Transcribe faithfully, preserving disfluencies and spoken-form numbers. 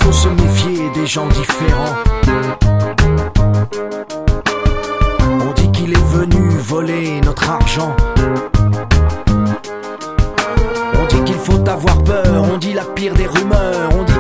faut se méfier des gens différents. On dit qu'il est venu voler notre argent. On dit qu'il faut avoir peur, on dit la pire des rumeurs, on dit